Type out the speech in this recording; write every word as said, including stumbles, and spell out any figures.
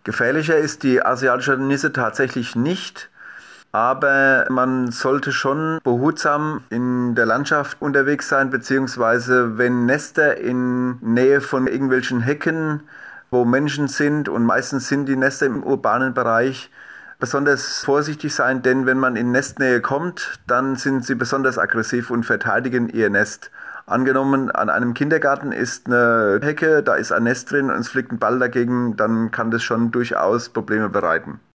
Gefährlicher ist die asiatische Nisse tatsächlich nicht, aber man sollte schon behutsam in der Landschaft unterwegs sein, beziehungsweise wenn Nester in Nähe von irgendwelchen Hecken, wo Menschen sind, und meistens sind die Nester im urbanen Bereich, besonders vorsichtig sein, denn wenn man in Nestnähe kommt, dann sind sie besonders aggressiv und verteidigen ihr Nest. Angenommen, an einem Kindergarten ist eine Hecke, da ist ein Nest drin und es fliegt ein Ball dagegen, dann kann das schon durchaus Probleme bereiten.